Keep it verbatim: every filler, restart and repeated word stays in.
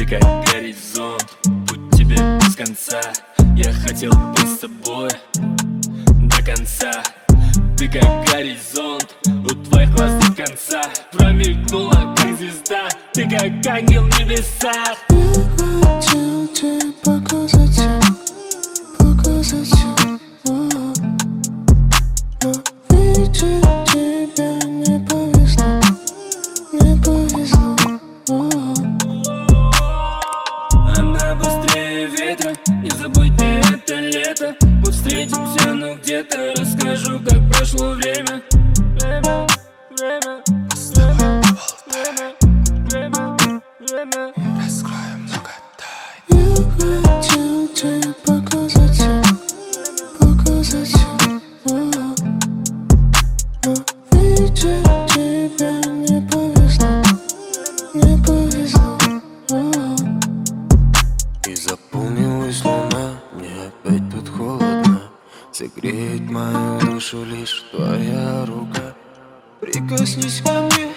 Ты как горизонт, путь тебе без конца. Я хотел быть с тобой до конца. Ты как горизонт, у твоих глаз нет конца. Промелькнула как звезда, ты как ангел в небесах. Я хотел тебе показать, показать, о, но видеть тебя не повезло, не повезло, о. Она быстрее ветра, не забудьте это лето. Мы встретимся, ну где-то. Расскажу, как прошло время. Время, время, время, время, время, время. Раскроем много тайн. Я хотел тебе показать, показать, о, но видеть тебя не повезло, не повезло, о. И заполнилась луна, мне опять тут холодно. Согреет мою душу лишь твоя рука. Прикоснись ко мне,